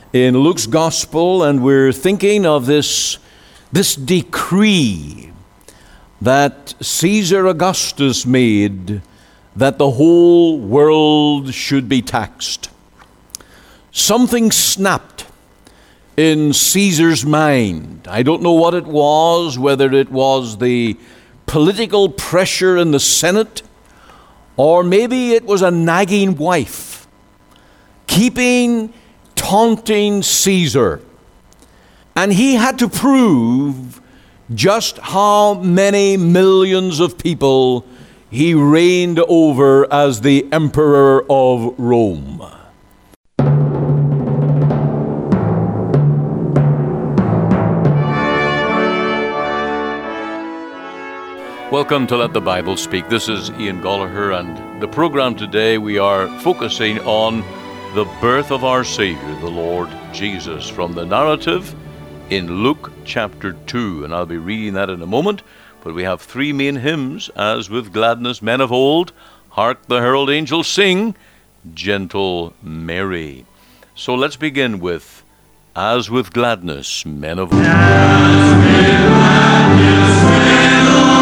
in Luke's Gospel, and we're thinking of this decree that Caesar Augustus made that the whole world should be taxed. Something snapped in Caesar's mind. I don't know what it was, whether it was the political pressure in the Senate, or maybe it was a nagging wife taunting Caesar. And he had to prove just how many millions of people he reigned over as the Emperor of Rome. Welcome to Let the Bible Speak. This is Ian Gollaher, and the program today we are focusing on the birth of our Savior, the Lord Jesus, from the narrative in Luke chapter 2. And I'll be reading that in a moment, but we have three main hymns. As with gladness men of old, hark the herald angels sing, Gentle Mary. So let's begin with As with gladness men of old. As with gladness men of old.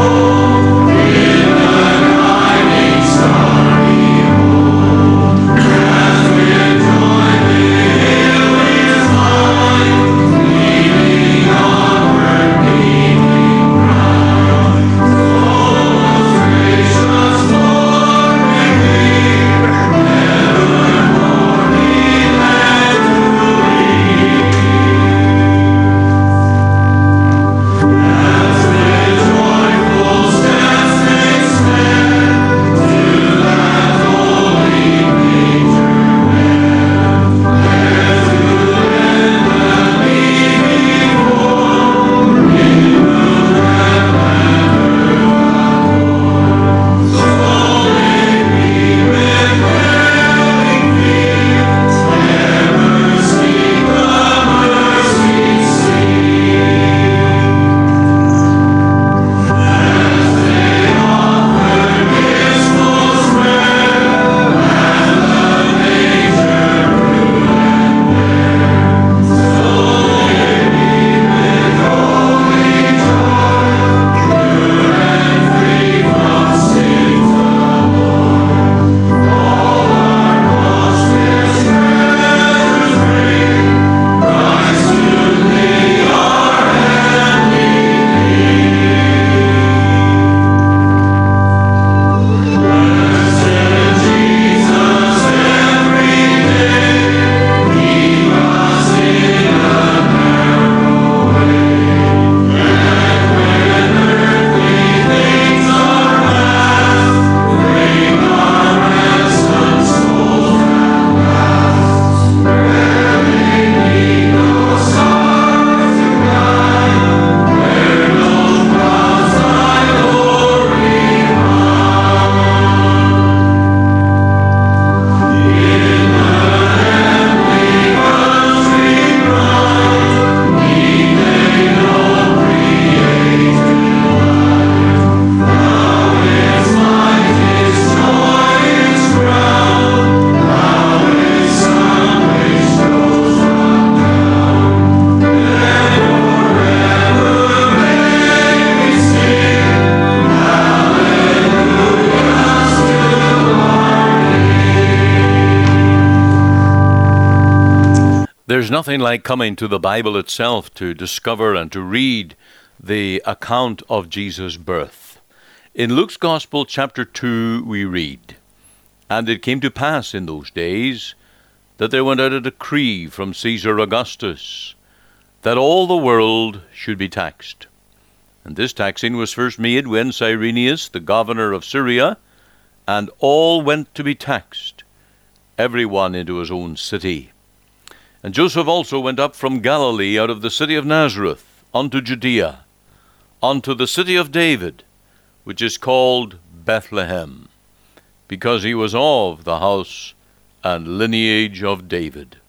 There's nothing like coming to the Bible itself to discover and to read the account of Jesus' birth. In Luke's Gospel, chapter 2, we read, And it came to pass in those days that there went out a decree from Caesar Augustus that all the world should be taxed. And this taxing was first made when Cyrenius, the governor of Syria, and all went to be taxed, every one into his own city. And Joseph also went up from Galilee out of the city of Nazareth unto Judea, unto the city of David, which is called Bethlehem, because he was of the house and lineage of David,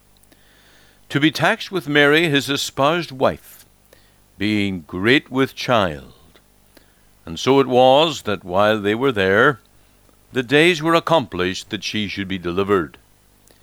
to be taxed with Mary his espoused wife, being great with child. And so it was that while they were there, the days were accomplished that she should be delivered.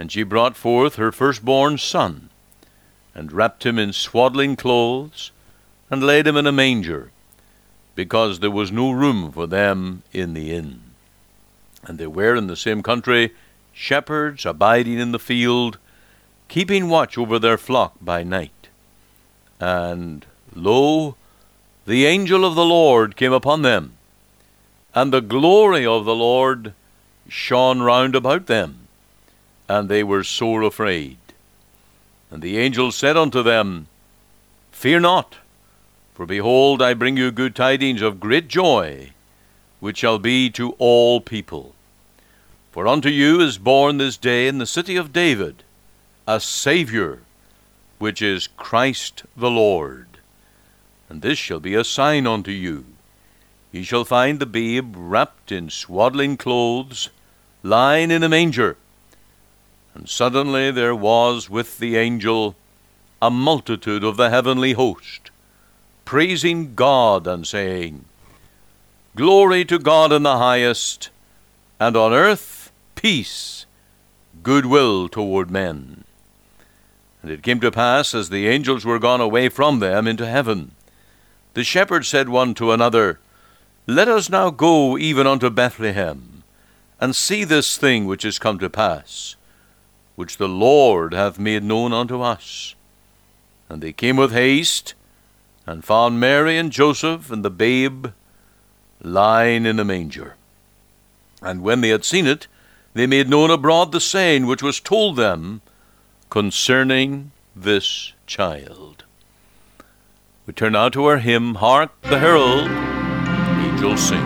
And she brought forth her firstborn son, and wrapped him in swaddling clothes, and laid him in a manger, because there was no room for them in the inn. And there were in the same country shepherds abiding in the field, keeping watch over their flock by night. And, lo, the angel of the Lord came upon them, and the glory of the Lord shone round about them, and they were sore afraid. And the angel said unto them, Fear not, for behold, I bring you good tidings of great joy, which shall be to all people. For unto you is born this day in the city of David a Saviour, which is Christ the Lord. And this shall be a sign unto you. Ye shall find the babe wrapped in swaddling clothes, lying in a manger. And suddenly there was with the angel a multitude of the heavenly host, praising God and saying, Glory to God in the highest, and on earth peace, goodwill toward men. And it came to pass, as the angels were gone away from them into heaven, the shepherds said one to another, Let us now go even unto Bethlehem, and see this thing which is come to pass, which the Lord hath made known unto us. And they came with haste, and found Mary and Joseph and the babe lying in a manger. And when they had seen it, they made known abroad the saying which was told them concerning this child. We turn now to our hymn, Hark the Herald Angels Sing.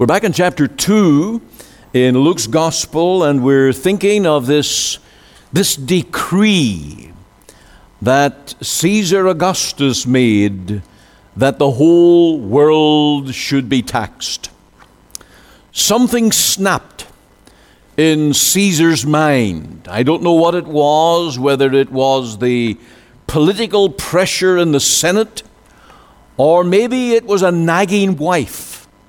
We're back in chapter 2 in Luke's Gospel, and we're thinking of this decree that Caesar Augustus made that the whole world should be taxed. Something snapped in Caesar's mind. I don't know what it was, whether it was the political pressure in the Senate, or maybe it was a nagging wife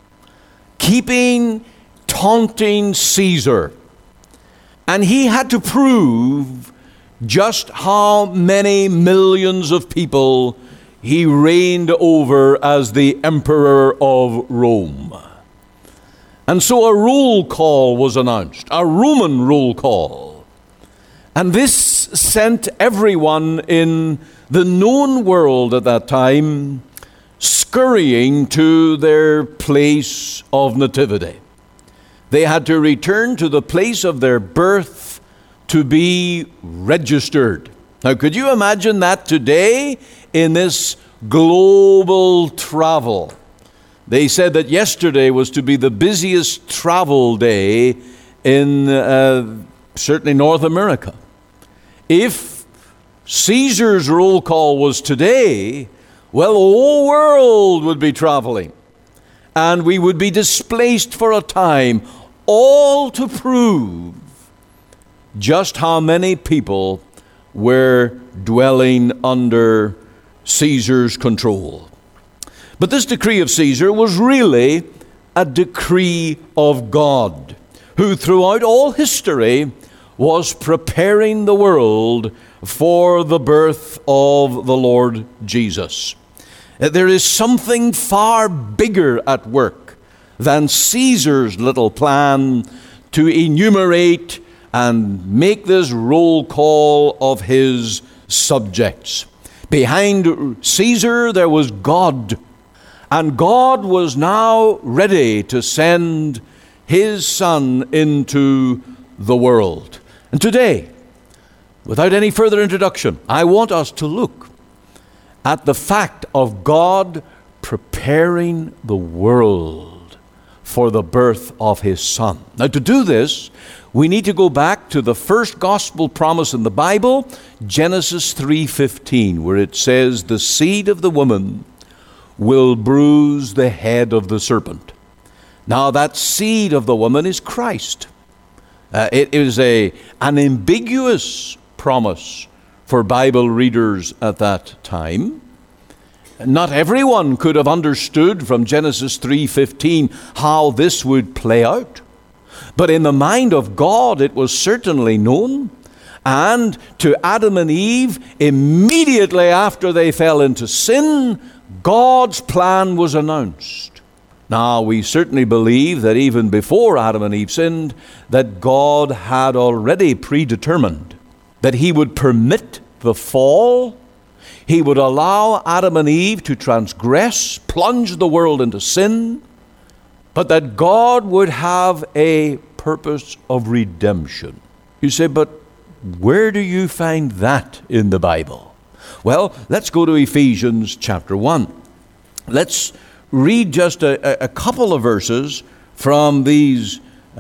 taunting Caesar. And he had to prove just how many millions of people he reigned over as the Emperor of Rome. And so a roll call was announced, a Roman roll call. And this sent everyone in the known world at that time scurrying to their place of nativity. They had to return to the place of their birth to be registered. Now, could you imagine that today in this global travel? They said that yesterday was to be the busiest travel day in certainly North America. If Caesar's roll call was today, well, the whole world would be traveling, and we would be displaced for a time, all to prove just how many people were dwelling under Caesar's control. But this decree of Caesar was really a decree of God, who throughout all history was preparing the world for the birth of the Lord Jesus. There is something far bigger at work than Caesar's little plan to enumerate and make this roll call of his subjects. Behind Caesar there was God, and God was now ready to send his Son into the world. And today, without any further introduction, I want us to look at the fact of God preparing the world for the birth of his Son. Now, to do this, we need to go back to the first gospel promise in the Bible, Genesis 3:15, where it says, "The seed of the woman will bruise the head of the serpent." Now, that seed of the woman is Christ. It is an ambiguous promise for Bible readers at that time. Not everyone could have understood from Genesis 3:15 how this would play out. But in the mind of God, it was certainly known. And to Adam and Eve, immediately after they fell into sin, God's plan was announced. Now, we certainly believe that even before Adam and Eve sinned, that God had already predetermined that he would permit the fall. He would allow Adam and Eve to transgress, plunge the world into sin, but that God would have a purpose of redemption. You say, but where do you find that in the Bible? Well, let's go to Ephesians chapter 1. Let's read just a couple of verses from these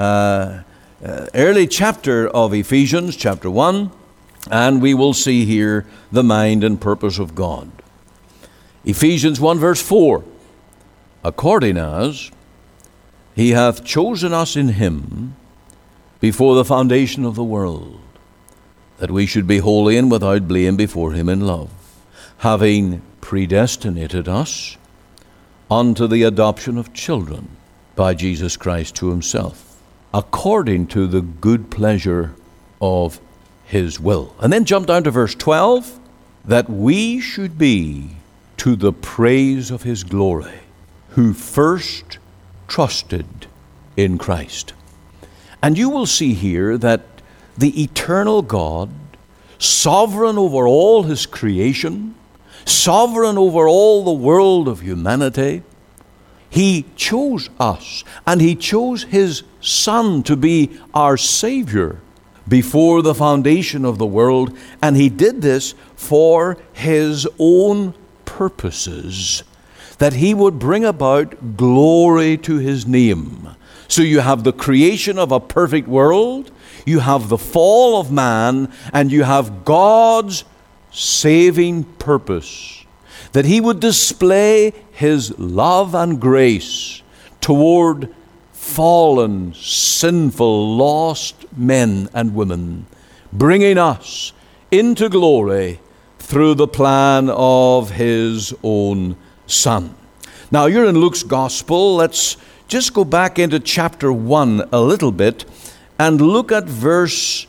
early chapter of Ephesians chapter 1, and we will see here the mind and purpose of God. Ephesians 1 verse 4, "According as he hath chosen us in him before the foundation of the world, that we should be holy and without blame before him in love, having predestinated us unto the adoption of children by Jesus Christ to himself, according to the good pleasure of his will." And then jump down to verse 12, "that we should be to the praise of his glory, who first trusted in Christ." And you will see here that the eternal God, sovereign over all his creation, sovereign over all the world of humanity, he chose us, and he chose his Son to be our Savior before the foundation of the world, and he did this for his own purposes. that he would bring about glory to his name. So you have the creation of a perfect world, you have the fall of man, and you have God's saving purpose, that he would display his love and grace toward fallen, sinful, lost men and women, bringing us into glory through the plan of his own Son. Now, you're in Luke's Gospel. Let's just go back into chapter 1 a little bit and look at verse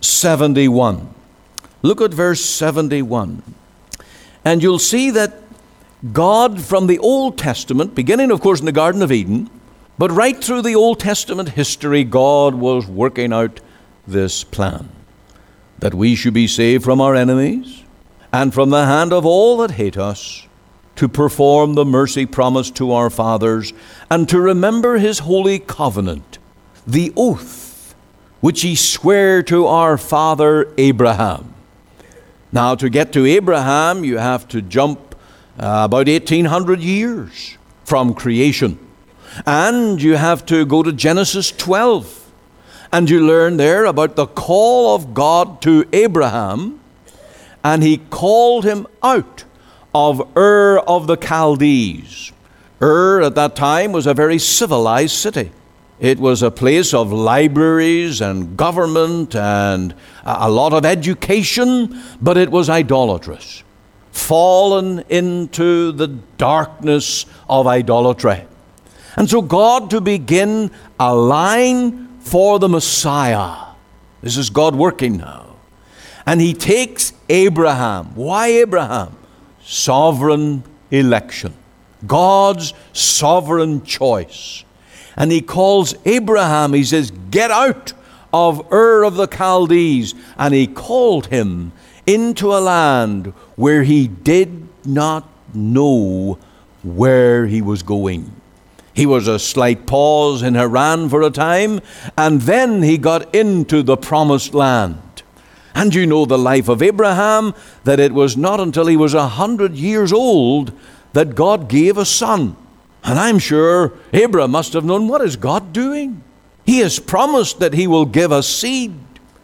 71. Look at verse 71. And you'll see that God, from the Old Testament, beginning, of course, in the Garden of Eden, but right through the Old Testament history, God was working out this plan, that we should be saved from our enemies and from the hand of all that hate us, to perform the mercy promised to our fathers, and to remember his holy covenant, the oath which he sware to our father Abraham. Now, to get to Abraham, you have to jump about 1,800 years from creation. And you have to go to Genesis 12. And you learn there about the call of God to Abraham. And he called him out of Ur of the Chaldees. Ur at that time was a very civilized city. It was a place of libraries and government and a lot of education, but it was idolatrous, fallen into the darkness of idolatry. And so God, to begin a line for the Messiah, this is God working now. And he takes Abraham. Why Abraham? Sovereign election. God's sovereign choice. And he calls Abraham, he says, get out of Ur of the Chaldees. And he called him into a land where he did not know where he was going. He was a slight pause in Haran for a time, and then he got into the promised land. And you know the life of Abraham, that it was not until he was 100 years old that God gave a son. And I'm sure Abraham must have known, what is God doing? He has promised that he will give a seed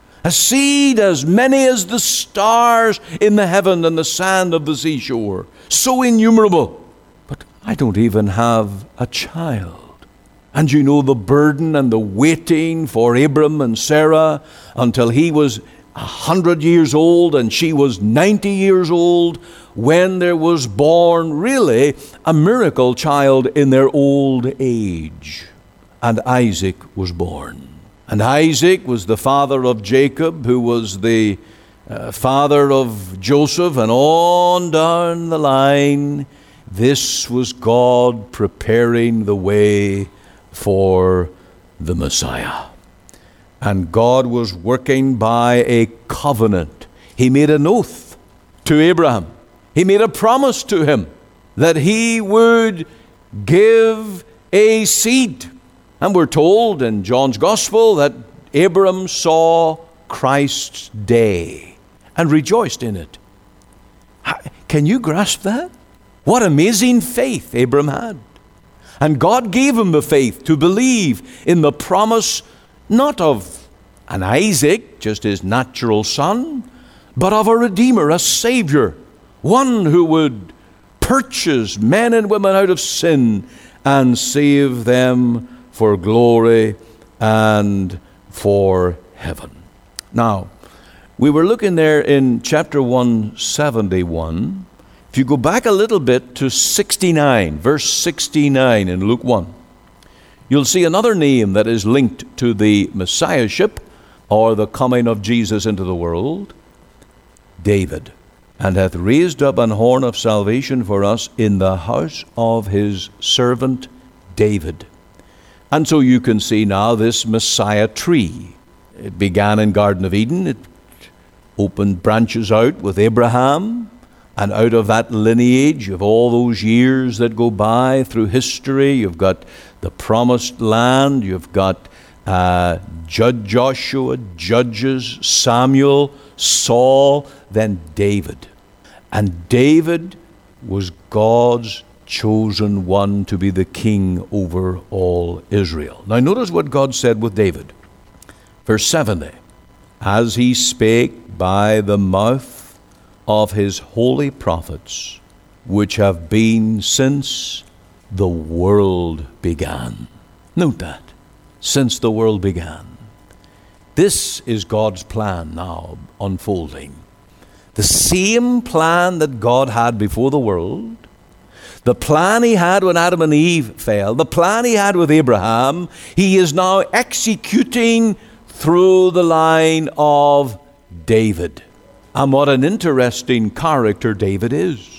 as many as the stars in the heaven and the sand of the seashore, so innumerable. But I don't even have a child. And you know the burden and the waiting for Abram and Sarah until he was 100 years old and she was 90 years old, when there was born really a miracle child in their old age. And Isaac was born. And Isaac was the father of Jacob, who was the father of Joseph, and on down the line. This was God preparing the way for the Messiah. And God was working by a covenant. He made an oath to Abraham. He made a promise to him that he would give a seed. And we're told in John's Gospel that Abraham saw Christ's day and rejoiced in it. Can you grasp that? What amazing faith Abraham had. And God gave him the faith to believe in the promise, not of an Isaac, just his natural son, but of a Redeemer, a Savior, one who would purchase men and women out of sin and save them for glory and for heaven. Now, we were looking there in chapter 171. If you go back a little bit to 69, verse 69 in Luke 1, you'll see another name that is linked to the Messiahship or the coming of Jesus into the world, David. And hath raised up an horn of salvation for us in the house of his servant David. And so you can see now this Messiah tree. It began in Garden of Eden. It opened branches out with Abraham. And out of that lineage of all those years that go by through history, you've got the promised land, you've got Joshua, Judges, Samuel, Saul, then David. And David was God's chosen one to be the king over all Israel. Now notice what God said with David. Verse 70, as he spake by the mouth of his holy prophets, which have been since the world began. Note that, since the world began. This is God's plan now unfolding. The same plan that God had before the world, the plan he had when Adam and Eve fell, the plan he had with Abraham, he is now executing through the line of David. And what an interesting character David is.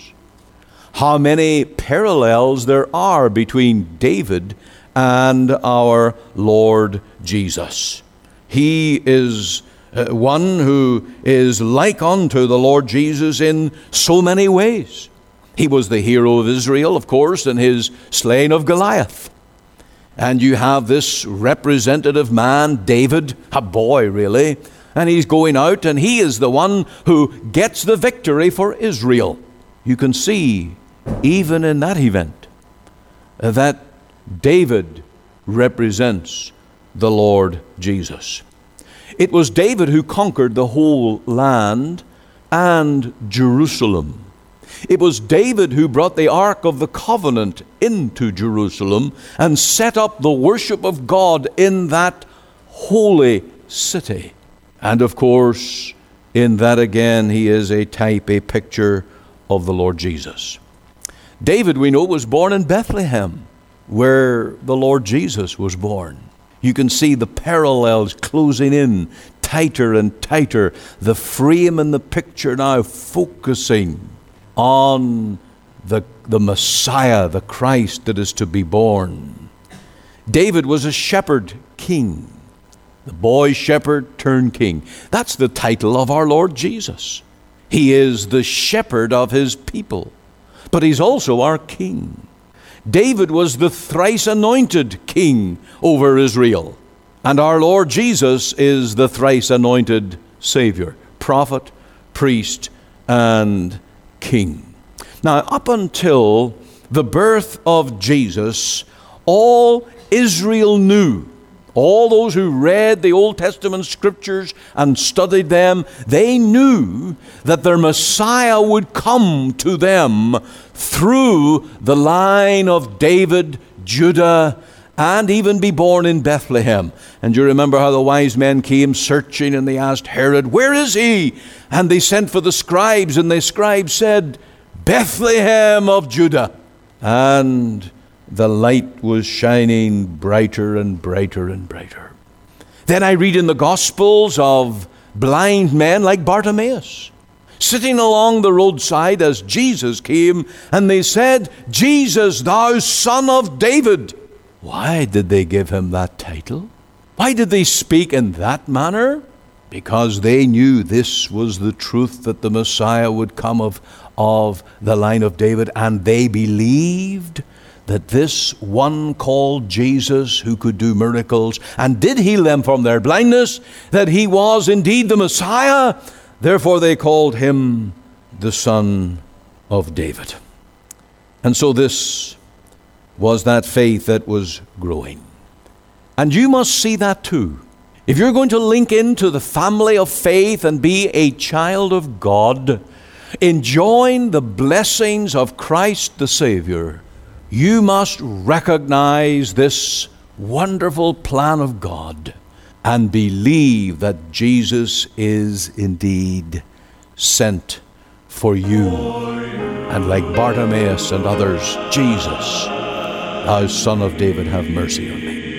How many parallels there are between David and our Lord Jesus. He is one who is like unto the Lord Jesus in so many ways. He was the hero of Israel, of course, in his slaying of Goliath. And you have this representative man, David, a boy really, and he's going out and he is the one who gets the victory for Israel. You can see, even in that event, that David represents the Lord Jesus. It was David who conquered the whole land and Jerusalem. It was David who brought the Ark of the Covenant into Jerusalem and set up the worship of God in that holy city. And of course, in that again, he is a type, a picture of the Lord Jesus. David, we know, was born in Bethlehem, where the Lord Jesus was born. You can see the parallels closing in tighter and tighter. The frame in the picture now focusing on the Messiah, the Christ that is to be born. David was a shepherd king. The boy shepherd turned king. That's the title of our Lord Jesus. He is the shepherd of his people, but he's also our king. David was the thrice anointed king over Israel. And our Lord Jesus is the thrice anointed Savior, prophet, priest, and king. Now, up until the birth of Jesus, all Israel knew, all those who read the Old Testament scriptures and studied them, they knew that their Messiah would come to them through the line of David, Judah, and even be born in Bethlehem. And you remember how the wise men came searching and they asked Herod, "Where is he?" And they sent for the scribes, and the scribes said, "Bethlehem of Judah." And the light was shining brighter and brighter and brighter. Then I read in the Gospels of blind men like Bartimaeus, sitting along the roadside as Jesus came, and they said, "Jesus, thou son of David." Why did they give him that title? Why did they speak in that manner? Because they knew this was the truth, that the Messiah would come of the line of David, and they believed that this one called Jesus, who could do miracles and did heal them from their blindness, that he was indeed the Messiah. Therefore they called him the Son of David. And so this was that faith that was growing. And you must see that too. If you're going to link into the family of faith and be a child of God, enjoying the blessings of Christ the Savior, you must recognize this wonderful plan of God and believe that Jesus is indeed sent for you. And like Bartimaeus and others, "Jesus, thou son of David, have mercy on me."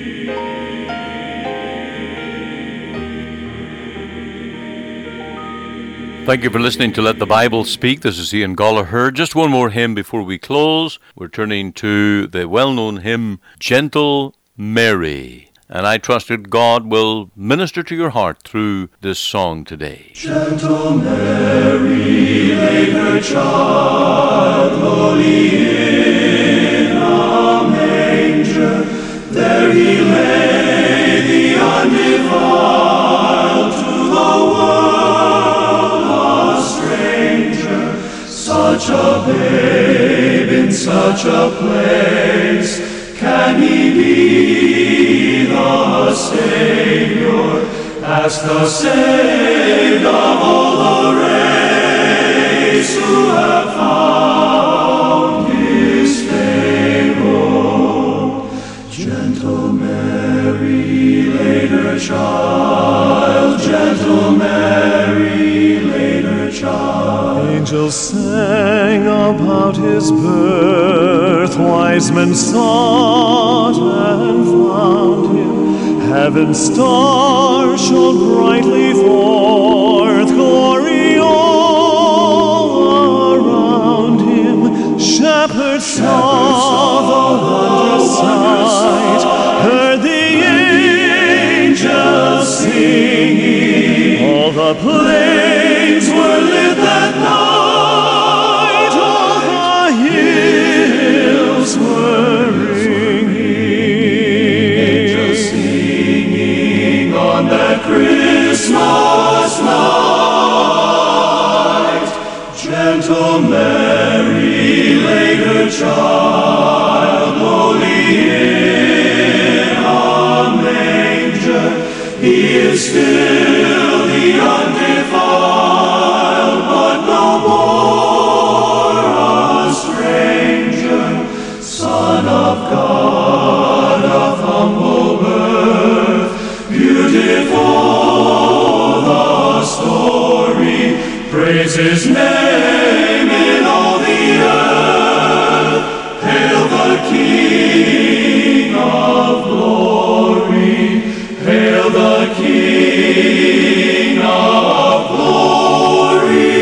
Thank you for listening to Let the Bible Speak. This is Ian Gollaher. Just one more hymn before we close. We're turning to the well-known hymn, "Gentle Mary." And I trust that God will minister to your heart through this song today. Gentle Mary laid her child lowly in a manger. There he lay, the undefiled, to the world a stranger. Such a babe in such such a place? Can he be the Savior? Ask the saved of all the race who have found his favor. Gentle Mary laid her child, gentle Mary laid her child. Angels sang about his birth, wise men sought and found him. Heaven's star shone brightly forth, glory all around him. Shepherds saw the wondrous sight, heard the angels singing. All the plains were lit that night, all the hills were ringing. Angels singing on that Christmas night. Gentle Mary laid her child lowly in a manger. He is still the undefiled, but no more a stranger. Son of God of humble birth, beautiful the story. Praise his name in all the earth. Hail the King of glory. Hail the King of glory.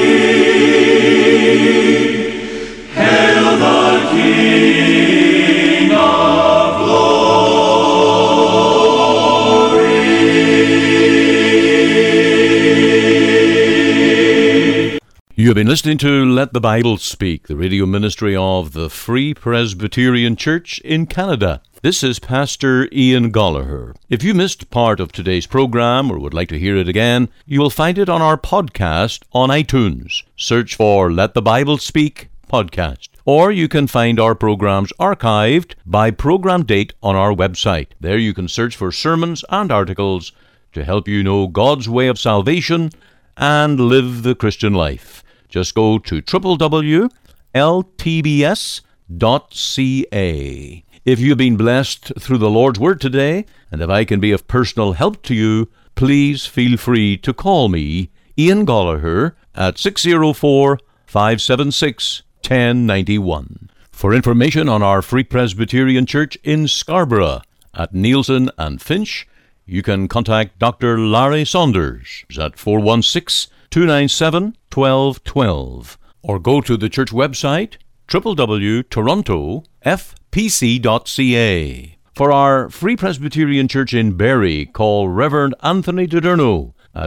Hail the King of glory. You have been listening to Let the Bible Speak, the radio ministry of the Free Presbyterian Church in Canada. This is Pastor Ian Gollaher. If you missed part of today's program or would like to hear it again, you will find it on our podcast on iTunes. Search for Let the Bible Speak podcast. Or you can find our programs archived by program date on our website. There you can search for sermons and articles to help you know God's way of salvation and live the Christian life. Just go to www.ltbs.ca. If you've been blessed through the Lord's Word today, and if I can be of personal help to you, please feel free to call me, Ian Gollaher, at 604-576-1091. For information on our Free Presbyterian Church in Scarborough, at Nielsen and Finch, you can contact Dr. Larry Saunders at 416-297-1212, or go to the church website, www.torontofpc.ca. For our Free Presbyterian Church in Barrie, call Reverend Anthony DiDerno at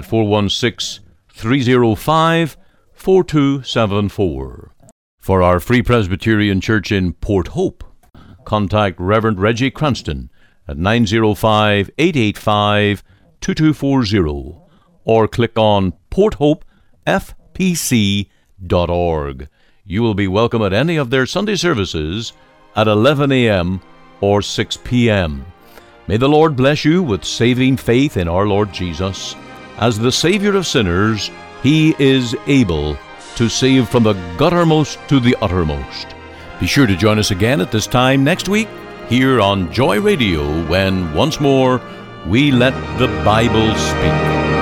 416-305-4274. For our Free Presbyterian Church in Port Hope, contact Reverend Reggie Cranston at 905-885-2240, or click on porthopefpc.org. You will be welcome at any of their Sunday services at 11 a.m. or 6 p.m. May the Lord bless you with saving faith in our Lord Jesus. As the Savior of sinners, He is able to save from the guttermost to the uttermost. Be sure to join us again at this time next week here on Joy Radio when once more we let the Bible speak.